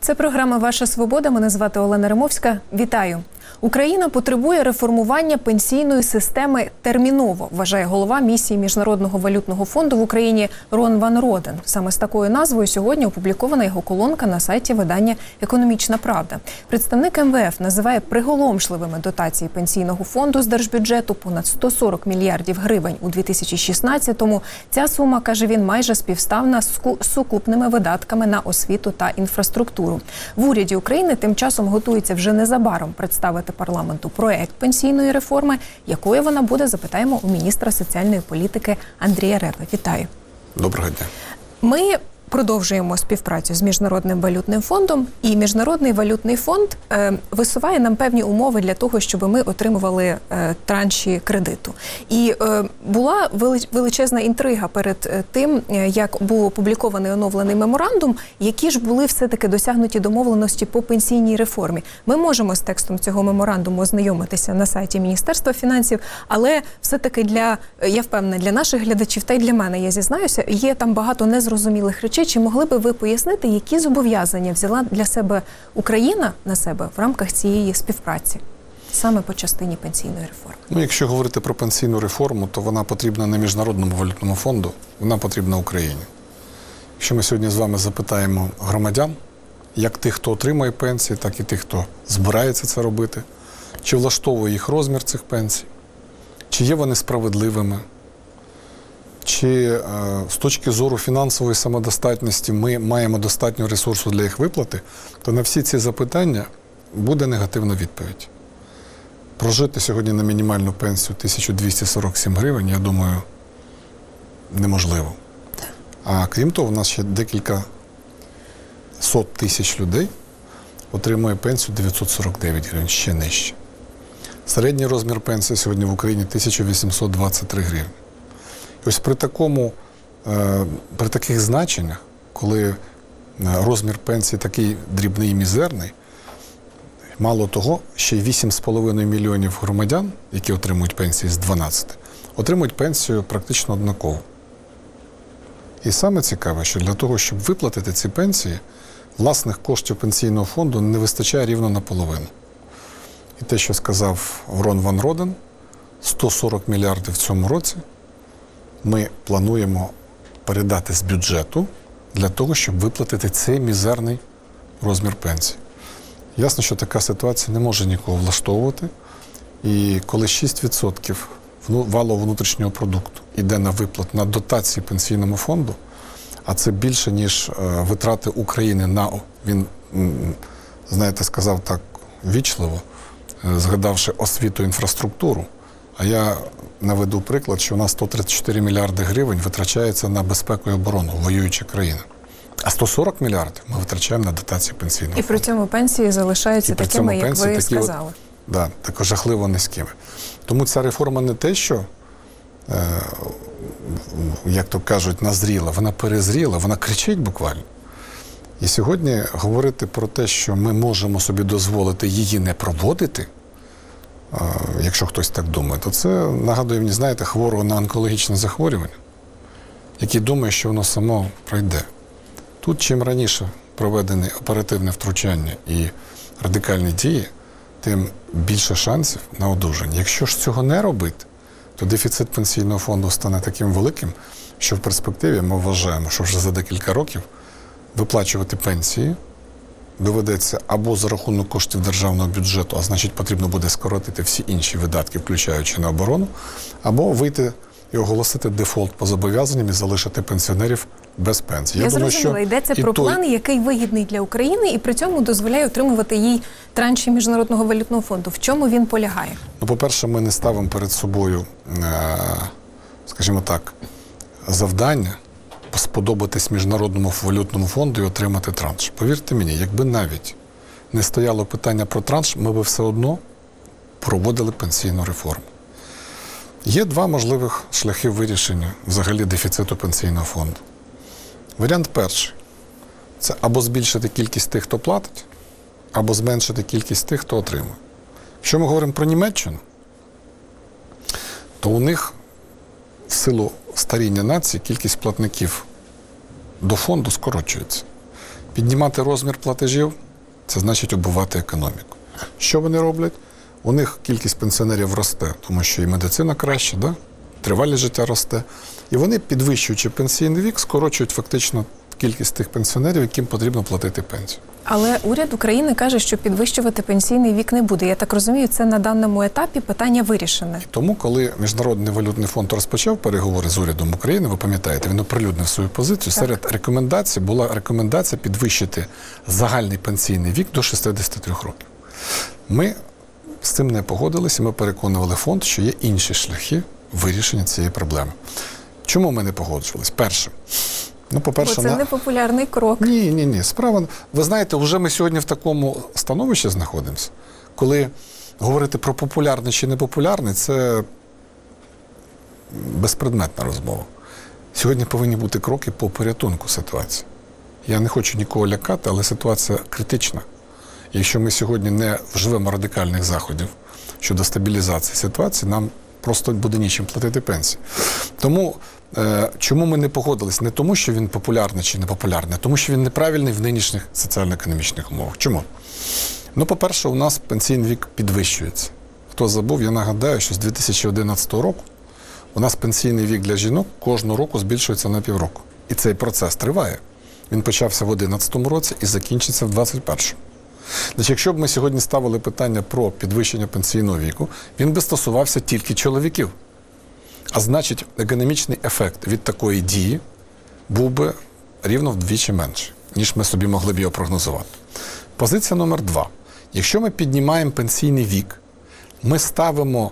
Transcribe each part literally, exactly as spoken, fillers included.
Це програма «Ваша свобода». Мене звати Олена Римовська. Вітаю. Україна потребує реформування пенсійної системи терміново, вважає голова місії Міжнародного валютного фонду в Україні Рон Ван Роден. Саме з такою назвою сьогодні опублікована його колонка на сайті видання «Економічна правда». Представник ем ве еф називає приголомшливими дотації пенсійного фонду з держбюджету понад сто сорок мільярдів гривень у дві тисячі шістнадцятому. Ця сума, каже він, майже співставна з сукупними видатками на освіту та інфраструктуру. В уряді України тим часом готується вже незабаром представити парламенту проект пенсійної реформи. Якою вона буде, запитаємо у міністра соціальної політики Андрія Реви. Вітаю. Доброго дня. Ми продовжуємо співпрацю з Міжнародним валютним фондом, і Міжнародний валютний фонд е, висуває нам певні умови для того, щоб ми отримували е, транші кредиту. І е, була величезна інтрига перед е, тим, е, як був опублікований оновлений меморандум, які ж були все-таки досягнуті домовленості по пенсійній реформі. Ми можемо з текстом цього меморандуму ознайомитися на сайті Міністерства фінансів, але все-таки для, я впевнена, для наших глядачів, та й для мене, я зізнаюся, є там багато незрозумілих речей. Чи могли би ви пояснити, які зобов'язання взяла для себе Україна на себе в рамках цієї співпраці, саме по частині пенсійної реформи? Ну, якщо говорити про пенсійну реформу, то вона потрібна не Міжнародному валютному фонду, вона потрібна Україні. Якщо ми сьогодні з вами запитаємо громадян, як тих, хто отримує пенсії, так і тих, хто збирається це робити, чи влаштовує їх розмір цих пенсій, чи є вони справедливими, чи е, з точки зору фінансової самодостатності ми маємо достатньо ресурсу для їх виплати, то на всі ці запитання буде негативна відповідь. Прожити сьогодні на мінімальну пенсію тисячу двісті сорок сім гривень, я думаю, неможливо. А крім того, у нас ще декілька сот тисяч людей отримує пенсію дев'ятсот сорок дев'ять гривень, ще нижче. Середній розмір пенсії сьогодні в Україні тисяча вісімсот двадцять три гривні. Ось при такому, при таких значеннях, коли розмір пенсії такий дрібний і мізерний, мало того, ще й вісім з половиною мільйонів громадян, які отримують пенсії з дванадцяти, отримують пенсію практично однаково. І саме цікаве, що для того, щоб виплатити ці пенсії, власних коштів пенсійного фонду не вистачає рівно наполовину. І те, що сказав Рон Ван Роден, сто сорок мільярдів в цьому році ми плануємо передати з бюджету для того, щоб виплатити цей мізерний розмір пенсії. Ясно, що така ситуація не може нікого влаштовувати. І коли шість відсотків валового внутрішнього продукту йде на виплат, на дотації пенсійному фонду, а це більше, ніж витрати України на, він, знаєте, сказав так вічливо, згадавши освіту, інфраструктуру, а я наведу приклад, що у нас сто тридцять чотири мільярди гривень витрачається на безпеку і оборону, воююча країна. А сто сорок мільярдів ми витрачаємо на дотації пенсійного фонду. І при цьому пенсії залишаються такими, як ви сказали. Так, да, так жахливо низькими. Тому ця реформа не те, що, е, як то кажуть, назріла, вона перезріла, вона кричить буквально. І сьогодні говорити про те, що ми можемо собі дозволити її не проводити, якщо хтось так думає, то це нагадує мені, знаєте, хворого на онкологічне захворювання, який думає, що воно само пройде. Тут чим раніше проведене оперативне втручання і радикальні дії, тим більше шансів на одужання. Якщо ж цього не робити, то дефіцит пенсійного фонду стане таким великим, що в перспективі ми вважаємо, що вже за декілька років виплачувати пенсії доведеться або за рахунок коштів державного бюджету, а значить потрібно буде скоротити всі інші видатки, включаючи на оборону, або вийти і оголосити дефолт по зобов'язанням і залишити пенсіонерів без пенсії. Я, Я думаю, зрозуміла, що йдеться про той... план, який вигідний для України і при цьому дозволяє отримувати їй транші Міжнародного валютного фонду. В чому він полягає? Ну, по-перше, ми не ставимо перед собою, скажімо так, завдання сподобатись Міжнародному валютному фонду і отримати транш. Повірте мені, якби навіть не стояло питання про транш, ми б все одно проводили пенсійну реформу. Є два можливих шляхи вирішення взагалі дефіциту пенсійного фонду. Варіант перший – це або збільшити кількість тих, хто платить, або зменшити кількість тих, хто отримує. Якщо ми говоримо про Німеччину, то у них в силу старіння нації кількість платників до фонду скорочується. Піднімати розмір платежів – це значить убивати економіку. Що вони роблять? У них кількість пенсіонерів росте, тому що і медицина краще, да? Тривалість життя росте. І вони, підвищуючи пенсійний вік, скорочують фактично кількість тих пенсіонерів, яким потрібно платити пенсію. Але уряд України каже, що підвищувати пенсійний вік не буде. Я так розумію, це на даному етапі питання вирішене. Тому, коли Міжнародний валютний фонд розпочав переговори з урядом України, ви пам'ятаєте, він оприлюднив свою позицію. Так. Серед рекомендацій була рекомендація підвищити загальний пенсійний вік до шістдесят три років. Ми з цим не погодилися, ми переконували фонд, що є інші шляхи вирішення цієї проблеми. Чому ми не погоджувалися? Перше. Ну, по-перше, Бо це на... непопулярний крок. Ні, ні, ні. Справа, ви знаєте, вже ми сьогодні в такому становищі знаходимося, коли говорити про популярне чи непопулярне – це безпредметна розмова. Сьогодні повинні бути кроки по порятунку ситуації. Я не хочу нікого лякати, але ситуація критична. Якщо ми сьогодні не вживемо радикальних заходів щодо стабілізації ситуації, нам просто буде нічим платити пенсії. Тому е, чому ми не погодились? Не тому, що він популярний чи не популярний, а тому, що він неправильний в нинішніх соціально-економічних умовах. Чому? Ну, по-перше, у нас пенсійний вік підвищується. Хто забув, я нагадаю, що з дві тисячі одинадцятого року у нас пенсійний вік для жінок кожного року збільшується на півроку. І цей процес триває. Він почався в одинадцятому році і закінчиться в двадцять першому. Значить, якщо б ми сьогодні ставили питання про підвищення пенсійного віку, він би стосувався тільки чоловіків. А значить, економічний ефект від такої дії був би рівно вдвічі менший, ніж ми собі могли б його прогнозувати. Позиція номер два. Якщо ми піднімаємо пенсійний вік, ми ставимо,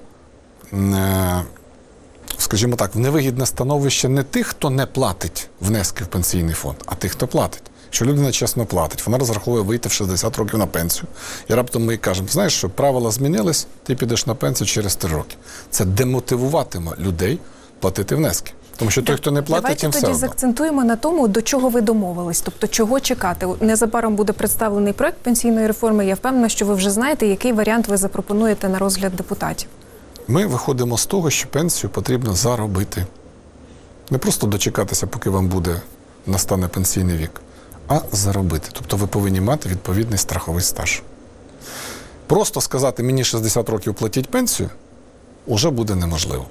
скажімо так, в невигідне становище не тих, хто не платить внески в пенсійний фонд, а тих, хто платить. Що людина чесно платить, вона розраховує вийти в шістдесят років на пенсію. І раптом ми їй кажемо, знаєш що, правила змінились, ти підеш на пенсію через три роки. Це демотивуватиме людей платити внески. Тому що той, хто не платить, Давайте їм все тоді одно. заакцентуємо на тому, до чого ви домовились, тобто чого чекати. Незабаром буде представлений проект пенсійної реформи. Я впевнена, що ви вже знаєте, який варіант ви запропонуєте на розгляд депутатів. Ми виходимо з того, що пенсію потрібно заробити. Не просто дочекатися, поки вам буде, настане пенсійний вік, а заробити. Тобто ви повинні мати відповідний страховий стаж. Просто сказати, мені шістдесят років платіть пенсію, уже буде неможливо.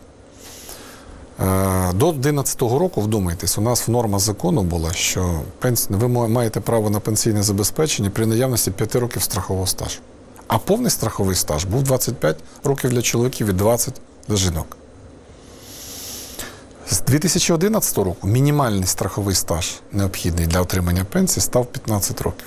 До одинадцятого року, вдумайтесь, у нас норма закону була, що ви маєте право на пенсійне забезпечення при наявності п'яти років страхового стажу. А повний страховий стаж був двадцять п'ять років для чоловіків і двадцять для жінок. З дві тисячі одинадцятого року мінімальний страховий стаж, необхідний для отримання пенсії, став п'ятнадцять років.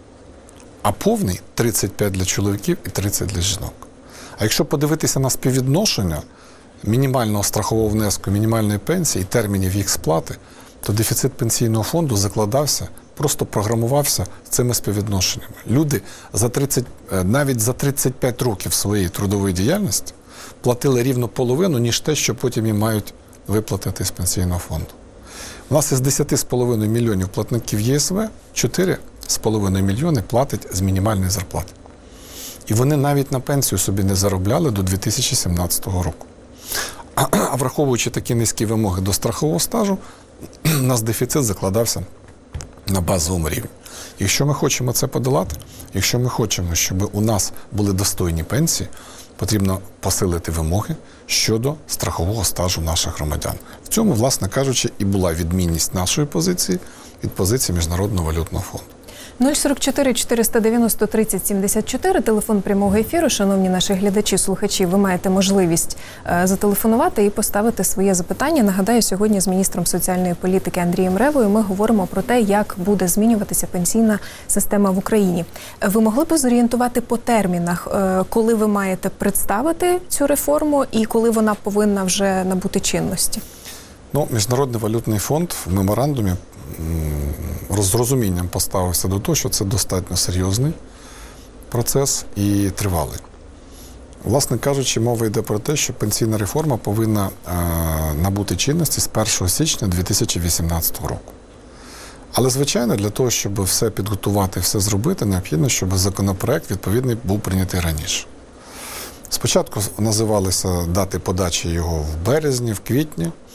А повний – тридцять п'ять для чоловіків і тридцять для жінок. А якщо подивитися на співвідношення мінімального страхового внеску, мінімальної пенсії і термінів їх сплати, то дефіцит пенсійного фонду закладався, просто програмувався цими співвідношеннями. Люди за тридцять, навіть за тридцять п'ять років своєї трудової діяльності платили рівно половину, ніж те, що потім їм мають виплатити з пенсійного фонду. У нас із десять з половиною мільйонів платників Є С В чотири з половиною мільйони платять з мінімальної зарплати. І вони навіть на пенсію собі не заробляли до дві тисячі сімнадцятого року. А враховуючи такі низькі вимоги до страхового стажу, у нас дефіцит закладався на базовому рівні. Якщо ми хочемо це подолати, якщо ми хочемо, щоб у нас були достойні пенсії, потрібно посилити вимоги щодо страхового стажу наших громадян. В цьому, власне кажучи, і була відмінність нашої позиції від позиції Міжнародного валютного фонду. нуль сорок чотири чотириста дев'яносто тридцять сімдесят чотири, телефон прямого ефіру. Шановні наші глядачі, слухачі, ви маєте можливість е, зателефонувати і поставити своє запитання. Нагадаю, сьогодні з міністром соціальної політики Андрієм Ревою ми говоримо про те, як буде змінюватися пенсійна система в Україні. Ви могли б зорієнтувати по термінах, е, коли ви маєте представити цю реформу і коли вона повинна вже набути чинності? Ну, Міжнародний валютний фонд в меморандумі з розумінням поставився до того, що це достатньо серйозний процес і тривалий. Власне кажучи, мова йде про те, що пенсійна реформа повинна е, набути чинності з першого січня дві тисячі вісімнадцятого року. Але, звичайно, для того, щоб все підготувати, все зробити, необхідно, щоб законопроект відповідний був прийнятий раніше. Спочатку називалися дати подачі його в березні, в квітні,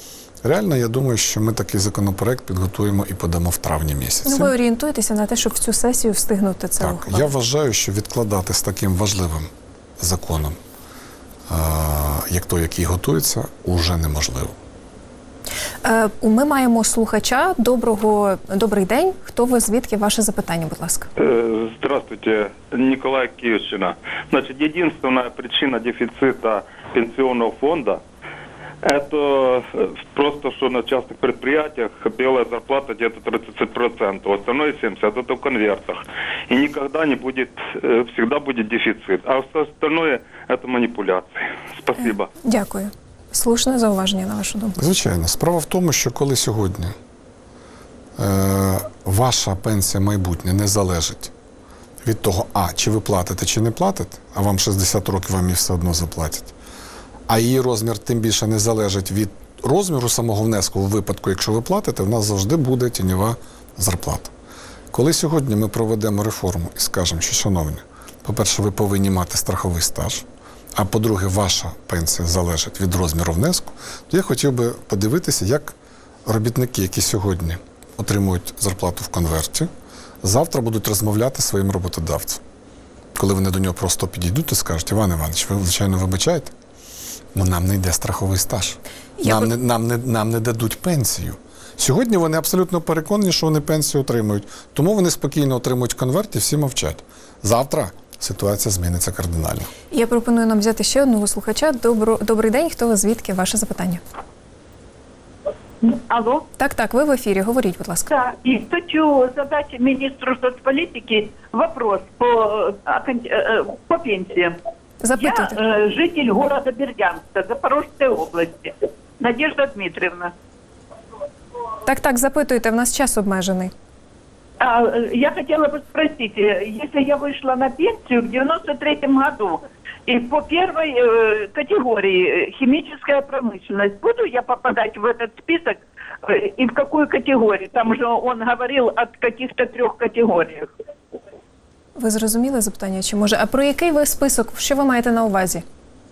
Реально, я думаю, що ми такий законопроект підготуємо і подамо в травні місяці. Ну, ви орієнтуєтеся на те, щоб в цю сесію встигнути це Так, ухвалити? я вважаю, що відкладати з таким важливим законом, е- як той, який готується, уже неможливо. Е, Ми маємо слухача. Доброго, добрий день. Хто ви, звідки? Ваше запитання, будь ласка. Э, Здравствуйте, Николай Киевщина. Значит, единственная причина дефицита пенсионного фонда – это э, просто, что на частных предприятиях белая зарплата где-то тридцать процентов, остальное семьдесят процентов – это в конвертах. И никогда не будет, э, всегда будет дефицит. А все остальное – это манипуляции. Спасибо. Дякую. Слушне зауваження, на вашу думку. Звичайно. Справа в тому, що коли сьогодні е- ваша пенсія майбутнє не залежить від того, а, чи ви платите, чи не платите, а вам шістдесят років, вам її все одно заплатять, а її розмір тим більше не залежить від розміру самого внеску у випадку, якщо ви платите, в нас завжди буде тіньова зарплата. Коли сьогодні ми проведемо реформу і скажемо, що, шановні, по-перше, ви повинні мати страховий стаж, а по-друге, ваша пенсія залежить від розміру внеску, то я хотів би подивитися, як робітники, які сьогодні отримують зарплату в конверті, завтра будуть розмовляти зі своїм роботодавцем. Коли вони до нього просто підійдуть і скажуть: Іван Іванович, ви, звичайно, вибачаєте, але нам не йде страховий стаж. Я Нам, б- не, нам, не, нам не дадуть пенсію. Сьогодні вони абсолютно переконані, що вони пенсію отримують. Тому вони спокійно отримують конверт і всі мовчать. Завтра ситуація зміниться кардинально. Я пропоную нам взяти ще одного слухача. Добро, добрий день. Хто ви, звідки? Ваше запитання. Алло. Так, так, ви в ефірі. Говоріть, будь ласка. Да, и хочу задать министру соцполитики вопрос по, э, окон- э, по пенсиям. Я Запитуйте. э, житель города Бердянска, Запорожской области. Надежда Дмитриевна. Так, так, запитуйте. В нас час обмежений. А, э, я хотела бы спросить, э, если я вышла на пенсию в девяносто третьем году, и по первой э, категории э, химическая промышленность, буду я попадать в этот список э, и в какую категорию? Там же он говорил о каких-то трех категориях. Ви зрозуміли запитання? Чи може? А про який ви список? Що ви маєте на увазі?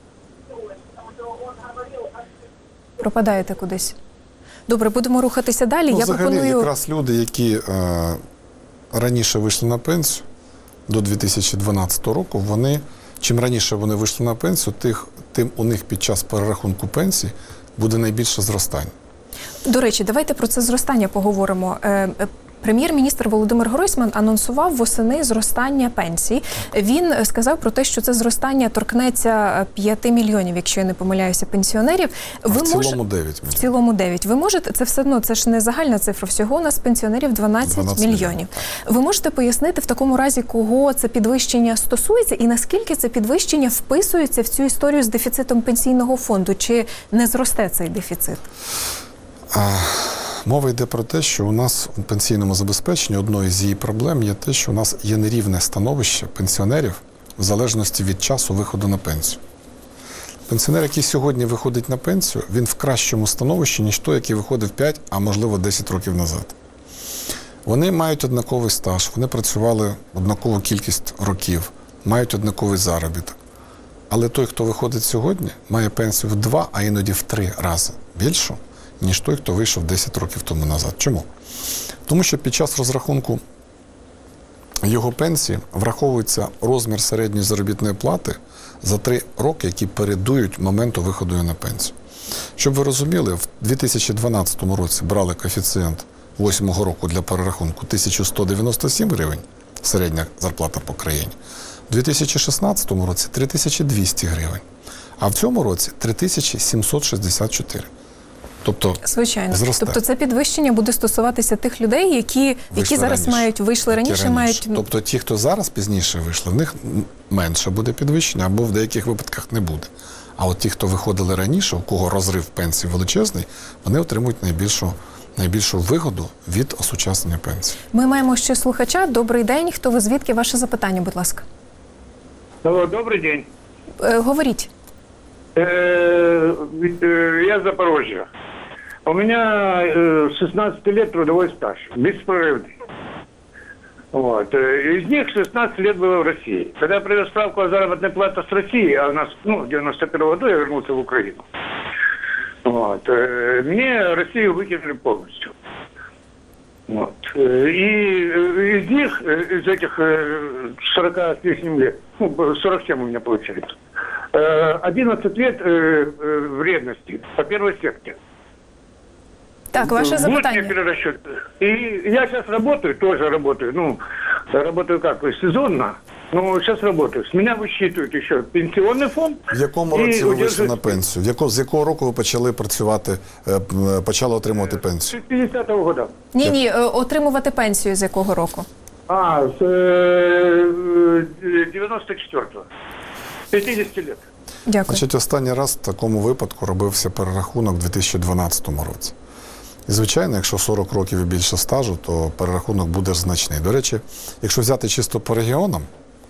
Пропадаєте кудись. Добре, будемо рухатися далі. Ну, Я взагалі, пропоную... якраз люди, які е, раніше вийшли на пенсію до дві тисячі дванадцятого року, вони, чим раніше вони вийшли на пенсію, тих, тим у них під час перерахунку пенсії буде найбільше зростання. До речі, давайте про це зростання поговоримо. Е, е, Прем'єр-міністр Володимир Гройсман анонсував восени зростання пенсій. Він сказав про те, що це зростання торкнеться п'яти мільйонів, якщо я не помиляюся, пенсіонерів. Ви в цілому мож- дев'ять В мільйонів. цілому дев'ять. Ви можете, це все одно, це ж не загальна цифра, всього у нас пенсіонерів дванадцять, дванадцять мільйонів. мільйонів. Ви можете пояснити в такому разі, кого це підвищення стосується і наскільки це підвищення вписується в цю історію з дефіцитом пенсійного фонду? Чи не зросте цей дефіцит? А, мова йде про те, що у нас у пенсійному забезпеченні одною з її проблем є те, що у нас є нерівне становище пенсіонерів в залежності від часу виходу на пенсію. Пенсіонер, який сьогодні виходить на пенсію, він в кращому становищі, ніж той, який виходив п'ять, а можливо десять років назад. Вони мають однаковий стаж, вони працювали однакову кількість років, мають однаковий заробіток. Але той, хто виходить сьогодні, має пенсію в два, а іноді в три рази більшу, ніж той, хто вийшов десять років тому назад. Чому? Тому що під час розрахунку його пенсії враховується розмір середньої заробітної плати за три роки, які передують моменту виходу на пенсію. Щоб ви розуміли, в дві тисячі дванадцятому році брали коефіцієнт восьмого року для перерахунку тисяча сто дев'яносто сім гривень, середня зарплата по країні. У дві тисячі шістнадцятому році три тисячі двісті гривень, а в цьому році три тисячі сімсот шістдесят чотири. Тобто, Звичайно. зросте. Тобто це підвищення буде стосуватися тих людей, які, які Вийшли зараз раніше. мають, вийшли Які раніше, мають... Тобто ті, хто зараз пізніше вийшли, в них менше буде підвищення, або в деяких випадках не буде. А от ті, хто виходили раніше, у кого розрив пенсії величезний, вони отримують найбільшу, найбільшу вигоду від осучаснення пенсії. Ми маємо ще слухача. Добрий день. Хто ви, звідки? Ваше запитання, будь ласка. Алло, добрый день. Е, говоріть. Э, ведь, э, Я с Запорожья. У меня э, шестнадцать лет трудовой стаж, беспрерывный. Вот. э, Из них шестнадцать лет было в России. Когда я привез справку о заработной плате с России, а у нас, ну, в девяносто первом году я вернулся в Украину. Вот. Э, Мне Россию выкинули полностью. Вот. Э, И э, из них, э, из этих э, сорока с лишним лет, ну, сорок семь у меня получается, э, одиннадцать лет э, э, вредности по первой секте. Так, ваше Вот мне запитання. перерасчет. И я сейчас работаю, тоже работаю, ну, работаю как, сезонно, но сейчас работаю. С меня высчитывают еще пенсионный фонд. В якому і році ви вийшли удержують- на пенсію? В яко, з якого року ви почали працювати, е, м, почали отримувати пенсію? С шестидесятого года. Ні, ні, е, отримувати пенсію з якого року? А, с э, девяносто четвёртого. пятидесяти лет. Дякую. Значить, останній раз в такому випадку робився перерахунок у дві тисячі дванадцятому році. І, звичайно, якщо сорок років і більше стажу, то перерахунок буде значний. До речі, якщо взяти чисто по регіонам,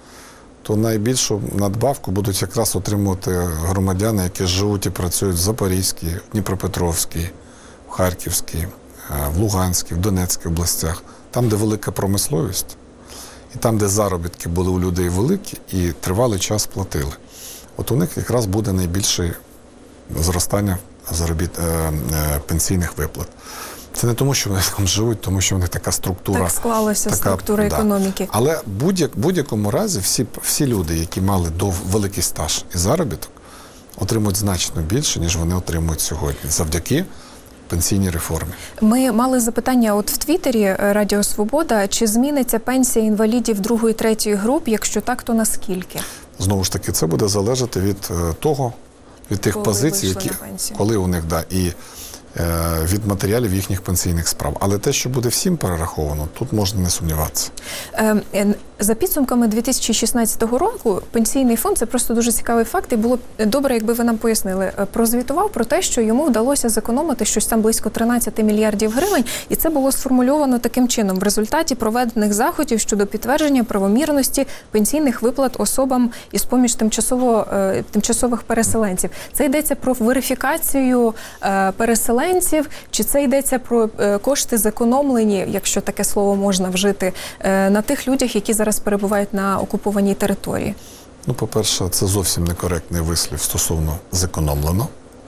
то найбільшу надбавку будуть якраз отримувати громадяни, які живуть і працюють в Запорізькій, в Дніпропетровській, в Харківській, е, в Луганській, в Донецькій областях. Там, де велика промисловість, і там, де заробітки були у людей великі і тривалий час платили. От у них якраз буде найбільше зростання заробіт, е, е, пенсійних виплат. Це не тому, що вони там живуть, тому що в них така структура. Так склалася структура економіки. Але в будь-як, будь-якому разі всі, всі люди, які мали до великий стаж і заробіток, отримують значно більше, ніж вони отримують сьогодні, завдяки пенсійній реформі. Ми мали запитання от в Твіттері е, Радіо Свобода, чи зміниться пенсія інвалідів другої, третьої груп, якщо так, то наскільки? Знову ж таки, це буде залежати від е, того, від тих Коли позицій, вийшли які, на пенсію. коли у них, да, і е, від матеріалів їхніх пенсійних справ. Але те, що буде всім перераховано, тут можна не сумніватися. Е, е, За підсумками дві тисячі шістнадцятого року пенсійний фонд, це просто дуже цікавий факт, і було б добре, якби ви нам пояснили, е, прозвітував про те, що йому вдалося зекономити щось там близько тринадцять мільярдів гривень, і це було сформульовано таким чином: в результаті проведених заходів щодо підтвердження правомірності пенсійних виплат особам із поміж тимчасово, е, тимчасових переселенців. Це йдеться про верифікацію е, переселенців, чи це йдеться про е, кошти зекономлені, якщо таке слово можна вжити, е, на тих людях, які зараз перебувають на окупованій території? Ну, по-перше, це зовсім некоректний вислів стосовно зекономлено.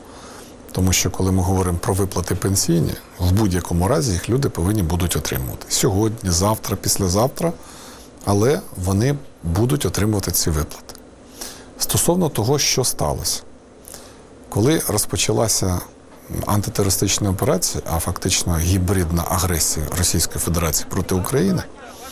Тому що, коли ми говоримо про виплати пенсійні, в будь-якому разі їх люди повинні будуть отримувати. Сьогодні, завтра, післязавтра, але вони будуть отримувати ці виплати. Стосовно того, що сталося. Коли розпочалася антитерористична операція, а фактично гібридна агресія Російської Федерації проти України,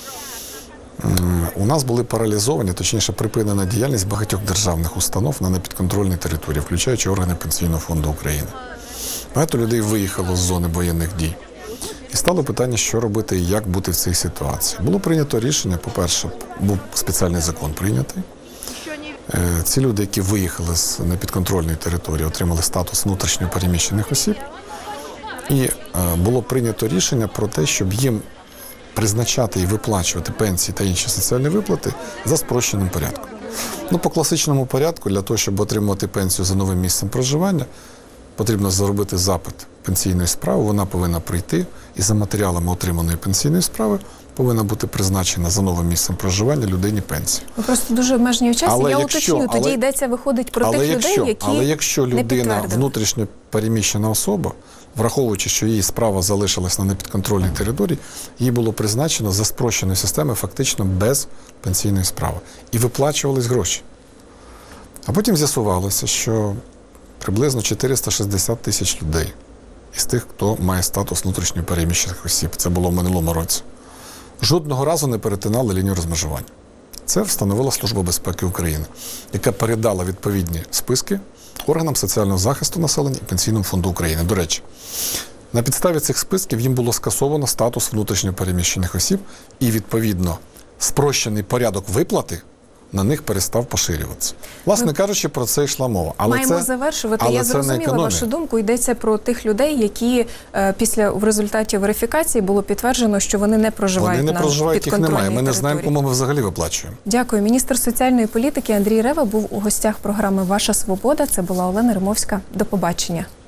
у нас були паралізовані, точніше припинена діяльність багатьох державних установ на непідконтрольній території, включаючи органи Пенсійного фонду України. Багато людей виїхало з зони воєнних дій. І стало питання, що робити і як бути в цій ситуації. Було прийнято рішення, по-перше, був спеціальний закон прийнятий. Ці люди, які виїхали з непідконтрольної території, отримали статус внутрішньо переміщених осіб. І було прийнято рішення про те, щоб їм призначати і виплачувати пенсії та інші соціальні виплати за спрощеним порядком. Ну, по класичному порядку, для того, щоб отримувати пенсію за новим місцем проживання, потрібно зробити запит пенсійної справи, вона повинна прийти, і за матеріалами отриманої пенсійної справи повинна бути призначена за новим місцем проживання людині пенсія. Ви просто дуже обмежені у часі. Але Я якщо- уточню, тоді але- йдеться, виходить, про але тих якщо, людей, які але якщо не людина підтвердили. внутрішньо переміщена особа, враховуючи, що її справа залишилась на непідконтрольній території, їй було призначено за спрощеною системою фактично без пенсійної справи. І виплачувались гроші. А потім з'ясувалося, що приблизно чотириста шістдесят тисяч людей із тих, хто має статус внутрішньо переміщених осіб, це було в минулому році, жодного разу не перетинали лінію розмежування. Це встановила Служба безпеки України, яка передала відповідні списки органам соціального захисту населення і Пенсійному фонду України. До речі, на підставі цих списків їм було скасовано статус внутрішньо переміщених осіб і, відповідно, спрощений порядок виплати на них перестав поширюватися. Власне Ми кажучи, про це йшла мова. Але Маємо це, завершувати. але Я це не зрозуміла економія. вашу думку. Йдеться про тих людей, які е, після в результаті верифікації було підтверджено, що вони не проживають Вони не на проживають, їх підконтрольній немає. Ми не знаємо, території. кому ми взагалі виплачуємо. Дякую. Міністр соціальної політики Андрій Рева був у гостях програми «Ваша свобода». Це була Олена Римовська. До побачення.